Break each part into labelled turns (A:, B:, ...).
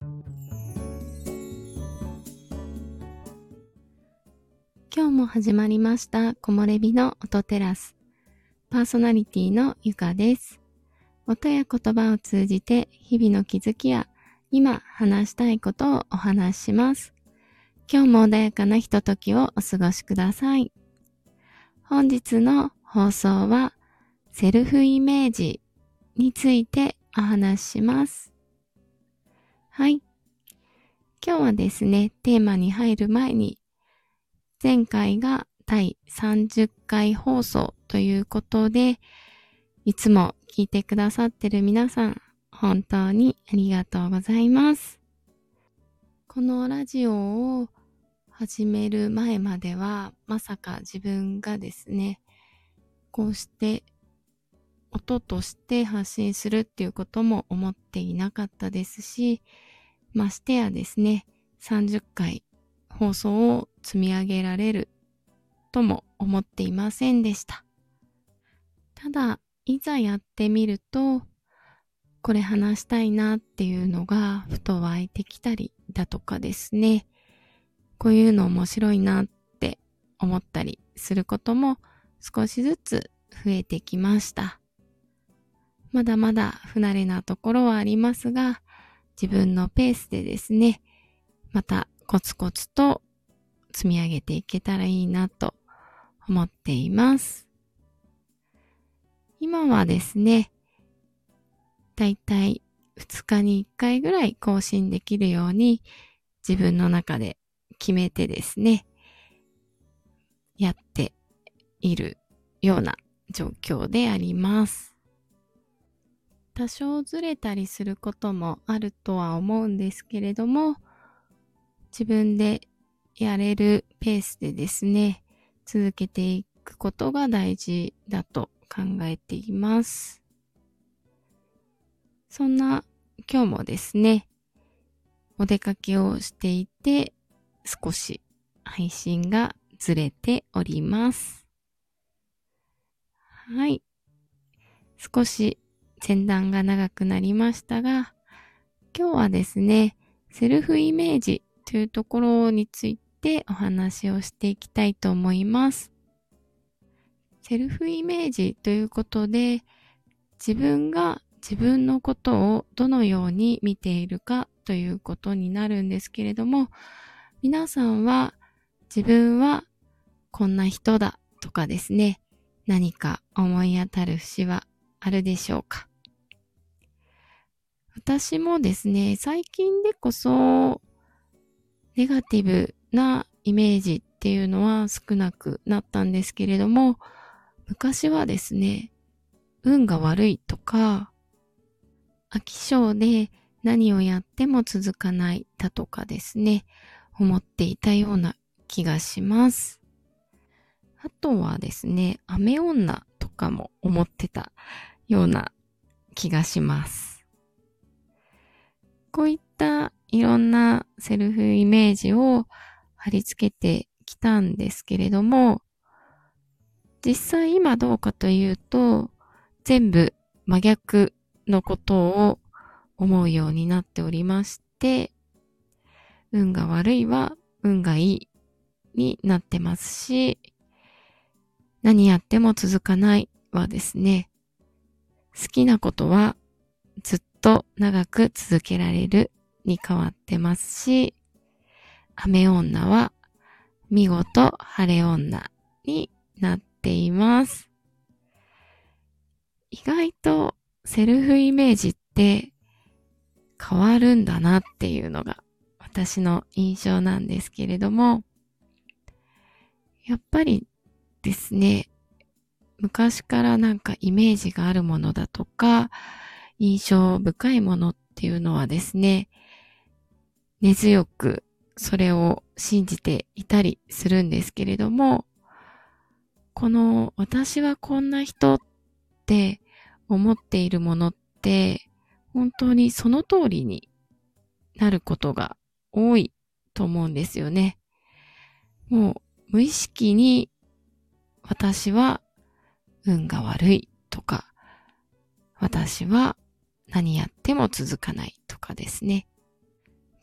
A: 今日も始まりました木漏れ日の音テラス。パーソナリティのゆかです。音や言葉を通じて日々の気づきや今話したいことをお話しします。今日も穏やかなひとときをお過ごしください。本日の放送はセルフイメージについてお話しします。はい。今日はですね、テーマに入る前に前回が第30回放送ということで、いつも聞いてくださってる皆さん、本当にありがとうございます。このラジオを始める前までは、まさか自分がですね、こうして音として発信するっていうことも思っていなかったですし、ましてやですね、30回放送を積み上げられるとも思っていませんでした。ただ、いざやってみると、これ話したいなっていうのがふと湧いてきたりだとかですね、こういうの面白いなって思ったりすることも少しずつ増えてきました。まだまだ不慣れなところはありますが、自分のペースでですね、またコツコツと積み上げていけたらいいなと思っています。今はですね、だいたい2日に1回ぐらい更新できるように自分の中で決めてですね、やっているような状況であります。多少ずれたりすることもあるとは思うんですけれども、自分でやれるペースでですね、続けていくことが大事だと考えています。そんな今日もですね、お出かけをしていて少し配信がずれております。はい。少し前段が長くなりましたが、今日はですね、セルフイメージというところについてお話をしていきたいと思います。セルフイメージということで、自分が自分のことをどのように見ているかということになるんですけれども、皆さんは自分はこんな人だとかですね、何か思い当たる節はあるでしょうか？私もですね、最近でこそネガティブなイメージっていうのは少なくなったんですけれども、昔はですね、運が悪いとか、飽き性で何をやっても続かないだとかですね、思っていたような気がします。あとはですね、雨女とかも思ってたような気がします。こういったいろんなセルフイメージを貼り付けてきたんですけれども、実際今どうかというと、全部真逆のことを思うようになっておりまして、運が悪いは運がいいになってますし、何やっても続かないはですね、好きなことはずっと長く続けられるに変わってますし、雨女は見事晴れ女になっています。意外とセルフイメージって変わるんだなっていうのが私の印象なんですけれども、やっぱりですね、昔からなんかイメージがあるものだとか、印象深いものっていうのはですね、根強くそれを信じていたりするんですけれども、この私はこんな人って思っているものって本当にその通りになることが多いと思うんですよね。もう無意識に私は運が悪いとか、私は何やっても続かないとかですね。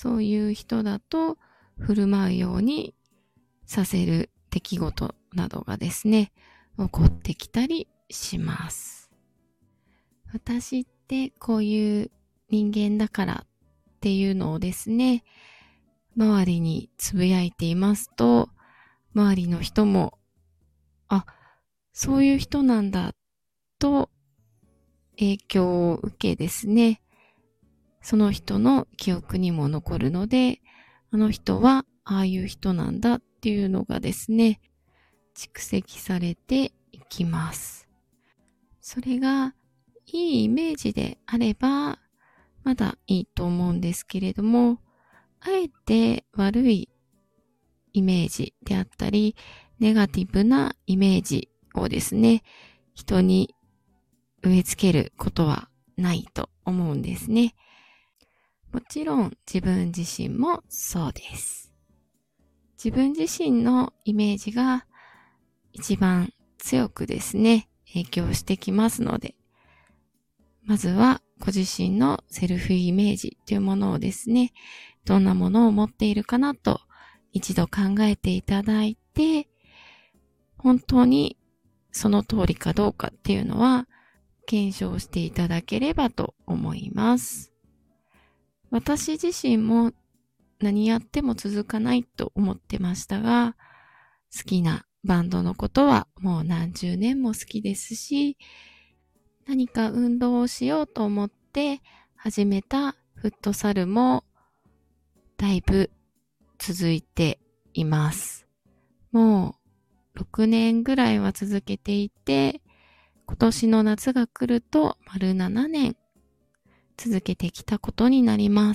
A: そういう人だと振る舞うようにさせる出来事などがですね、起こってきたりします。私ってこういう人間だからっていうのをですね、周りにつぶやいていますと、周りの人も、あ、そういう人なんだと影響を受けですね、その人の記憶にも残るので、あの人はああいう人なんだっていうのがですね、蓄積されていきます。それがいいイメージであれば、まだいいと思うんですけれども、あえて悪いイメージであったり、ネガティブなイメージをですね、人に植え付けることはないと思うんですね。もちろん自分自身もそうです。自分自身のイメージが一番強くですね、影響してきますので、まずはご自身のセルフイメージというものをですね、どんなものを持っているかなと一度考えていただいて、本当にその通りかどうかっていうのは検証していただければと思います。私自身も何やっても続かないと思ってましたが、好きなバンドのことはもう何十年も好きですし、何か運動をしようと思って始めたフットサルもだいぶ続いています。もう6年ぐらいは続けていて、今年の夏が来ると丸7年続けてきたことになります。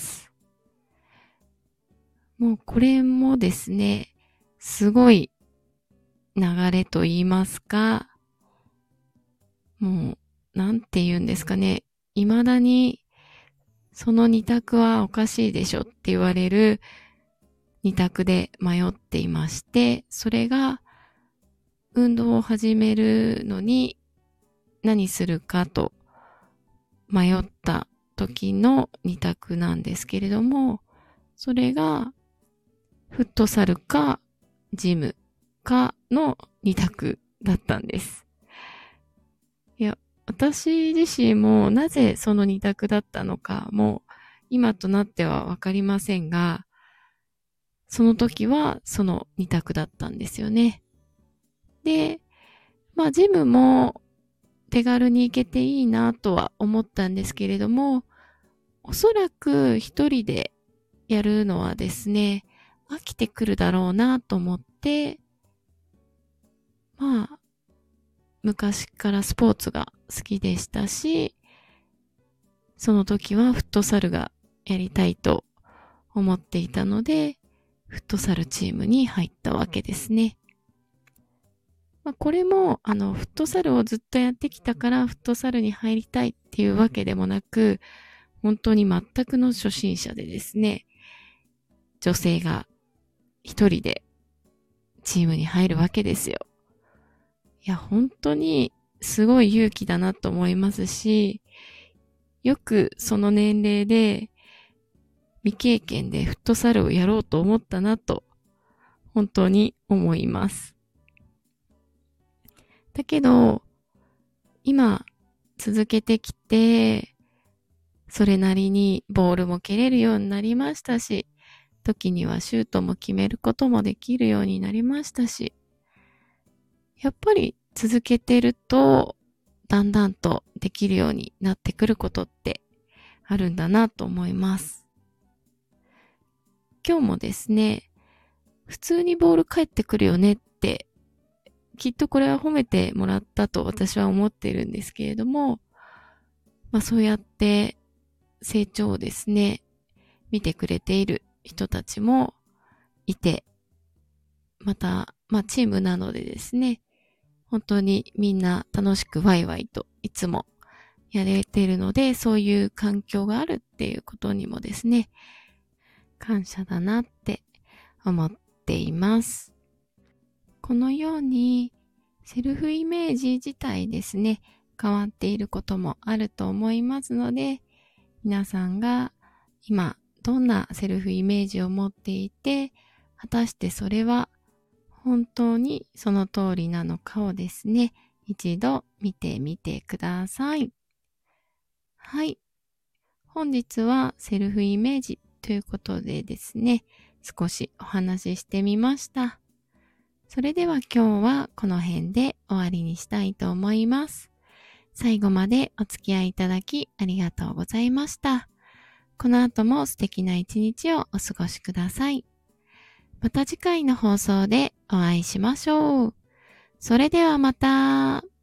A: もうこれもですね、すごい流れと言いますか、もうなんて言うんですかね、未だにその二択はおかしいでしょって言われる二択で迷っていまして、それが運動を始めるのに何するかと迷った時の二択なんですけれども、それがフットサルかジムかの二択だったんです。いや、私自身もなぜその二択だったのかも今となってはわかりませんが、その時はその二択だったんですよね。で、ジムも手軽に行けていいなとは思ったんですけれども、おそらく一人でやるのはですね、飽きてくるだろうなと思って、昔からスポーツが好きでしたし、その時はフットサルがやりたいと思っていたので、フットサルチームに入ったわけですね。これも、フットサルをずっとやってきたからフットサルに入りたいっていうわけでもなく、本当に全くの初心者でですね、女性が一人でチームに入るわけですよ。いや、本当にすごい勇気だなと思いますし、よくその年齢で未経験でフットサルをやろうと思ったなと、本当に思います。だけど、今続けてきて、それなりにボールも蹴れるようになりましたし、時にはシュートも決めることもできるようになりましたし、やっぱり続けてると、だんだんとできるようになってくることってあるんだなと思います。今日もですね、普通にボール返ってくるよねって、きっとこれは褒めてもらったと私は思っているんですけれども、そうやって成長をですね、見てくれている人たちもいて、また、チームなのでですね、本当にみんな楽しくワイワイといつもやれているので、そういう環境があるっていうことにもですね、感謝だなって思っています。このようにセルフイメージ自体ですね、変わっていることもあると思いますので、皆さんが今どんなセルフイメージを持っていて、果たしてそれは本当にその通りなのかをですね、一度見てみてください。はい。本日はセルフイメージということでですね、少しお話ししてみました。それでは今日はこの辺で終わりにしたいと思います。最後までお付き合いいただきありがとうございました。この後も素敵な一日をお過ごしください。また次回の放送でお会いしましょう。それではまた。